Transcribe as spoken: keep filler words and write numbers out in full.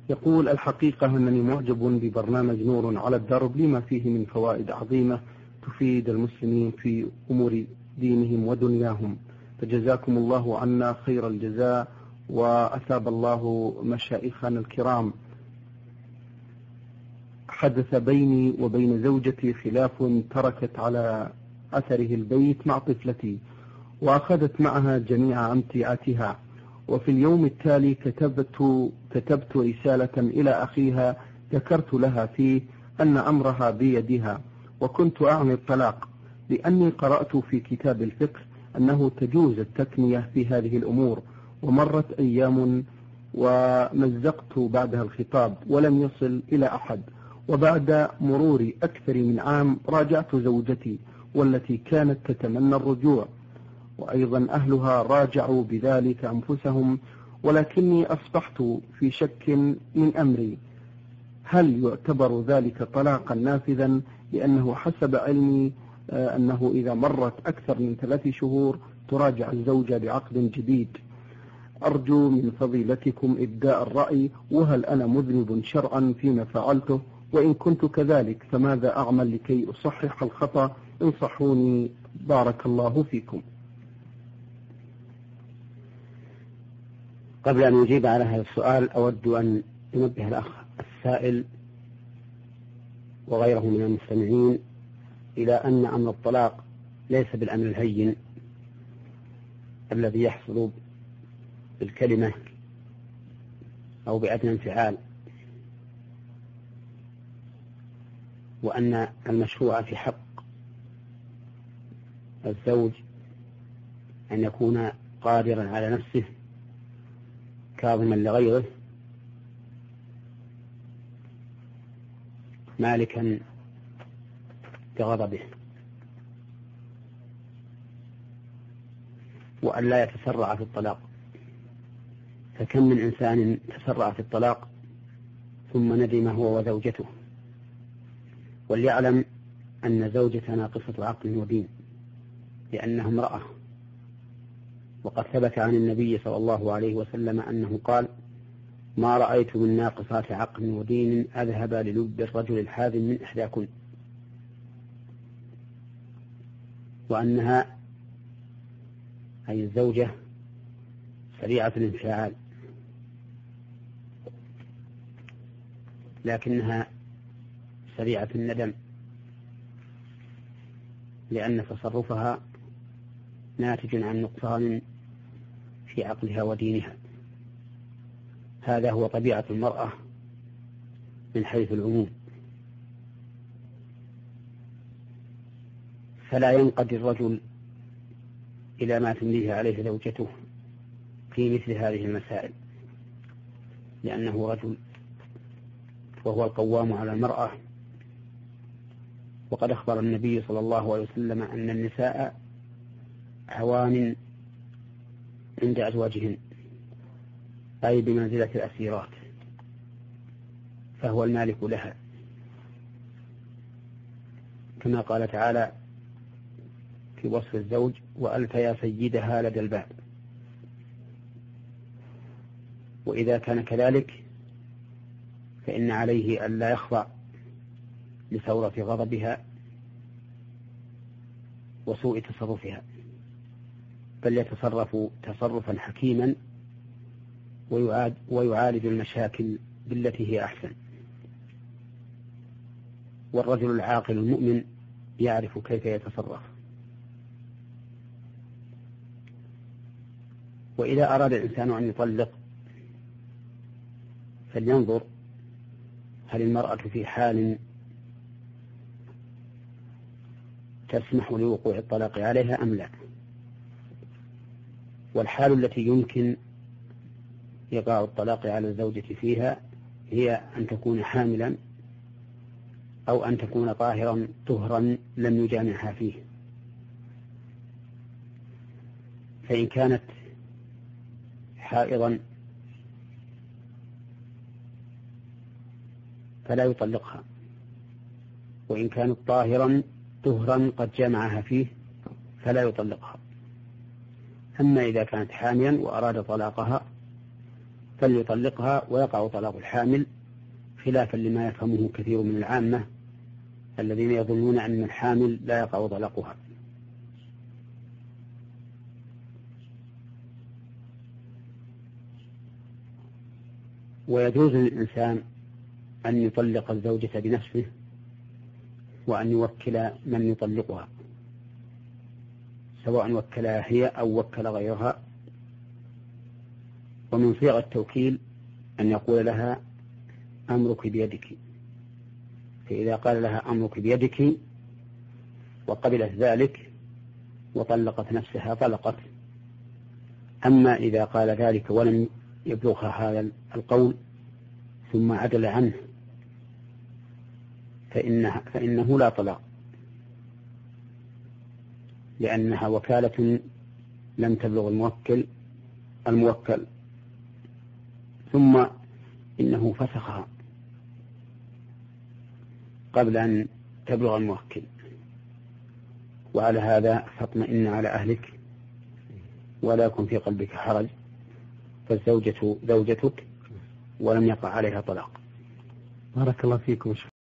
يقول: الحقيقة أنني معجب ببرنامج نور على الدرب لما فيه من فوائد عظيمة تفيد المسلمين في أمور دينهم ودنياهم، فجزاكم الله عنا خير الجزاء وأثاب الله مشايخنا الكرام. حدث بيني وبين زوجتي خلاف تركت على أثره البيت مع طفلتي، وأخذت معها جميع أمتعتها، وفي اليوم التالي كتبت, كتبت رسالة إلى أخيها ذكرت لها فيه أن أمرها بيدها، وكنت أعني الطلاق، لأني قرأت في كتاب الفقه أنه تجوز التكنية في هذه الأمور. ومرت أيام ومزقت بعدها الخطاب ولم يصل إلى أحد، وبعد مرور أكثر من عام راجعت زوجتي والتي كانت تتمنى الرجوع، وأيضا أهلها راجعوا بذلك أنفسهم، ولكني أصبحت في شك من أمري، هل يعتبر ذلك طلاقا نافذا؟ لأنه حسب علمي أنه إذا مرت أكثر من ثلاث شهور تراجع الزوجة بعقد جديد. أرجو من فضيلتكم إبداء الرأي، وهل أنا مذنب شرعا فيما فعلته؟ وإن كنت كذلك فماذا أعمل لكي أصحح الخطأ؟ انصحوني بارك الله فيكم. قبل أن أجيب على هذا السؤال أود أن ينبه الأخ السائل وغيره من المستمعين إلى أن أمر الطلاق ليس بالأمر الهين الذي يحصل بالكلمة أو بأدنى انفعال، وأن المشروع في حق الزوج أن يكون قادرا على نفسه كاظما لغيره مالكا بغضبه، وأن لا يتسرع في الطلاق. فكم من إنسان تسرع في الطلاق ثم ندم هو وزوجته. وليعلم أن زوجة ناقصة عقل ودين لأنها امرأة، وقد ثبت عن النبي صلى الله عليه وسلم أنه قال: ما رأيت من ناقصات عقل ودين أذهب للب الرجل الحازم من إحداكن. وأنها أي الزوجة سريعة الانفعال، لكنها سريعة الندم، لأن تصرفها ناتج عن نقصان في عقلها ودينها. هذا هو طبيعة المرأة من حيث العموم. فلا ينقضي الرجل إلى ما تمليه عليه زوجته في مثل هذه المسائل، لأنه رجل وهو القوام على المرأة. وقد أخبر النبي صلى الله عليه وسلم أن النساء عوان عند أزواجهن، أي بمنزلة الأسيرات، فهو المالك لها، كما قال تعالى في وصف الزوج: وألف يا سيدها لدى الباب. وإذا كان كذلك فإن عليه أن لا يخضع لثورة غضبها وسوء تصرفها، بل يتصرف تصرفا حكيما ويعالج المشاكل بالتي هي أحسن. والرجل العاقل المؤمن يعرف كيف يتصرف. وإذا أراد الإنسان أن يطلق فلينظر هل المرأة في حال تسمح لوقوع الطلاق عليها أم لا. والحال التي يمكن يقع الطلاق على الزوجة فيها هي أن تكون حاملا أو أن تكون طاهرا طهرا لم يجامعها فيه. فإن كانت حائضا فلا يطلقها، وإن كانت طاهرا طهرا قد جامعها فيه فلا يطلقها. أما إذا كانت حاميا وأراد طلاقها فليطلقها ويقع طلاق الحامل، خلافا لما يفهمه كثير من العامة الذين يظنون أن الحامل لا يقع طلاقها. ويجوز للإنسان أن يطلق الزوجة بنفسه وأن يوكل من يطلقها، سواء وكلها هي أو وكل غيرها. ومن صيغ التوكيل أن يقول لها أمرك بيدك، فإذا قال لها أمرك بيدك وقبلت ذلك وطلقت نفسها طلقت. أما إذا قال ذلك ولم يبلغها هذا القول ثم عدل عنه فإنها فإنه لا طلاق، لأنها وكالة لم تبلغ الموكل الموكل ثم إنه فسخها قبل أن تبلغ الموكل. وعلى هذا فاطمئن على أهلك ولا يكن في قلبك حرج، فالزوجة زوجتك ولم يقع عليها طلاق. بارك الله فيكم.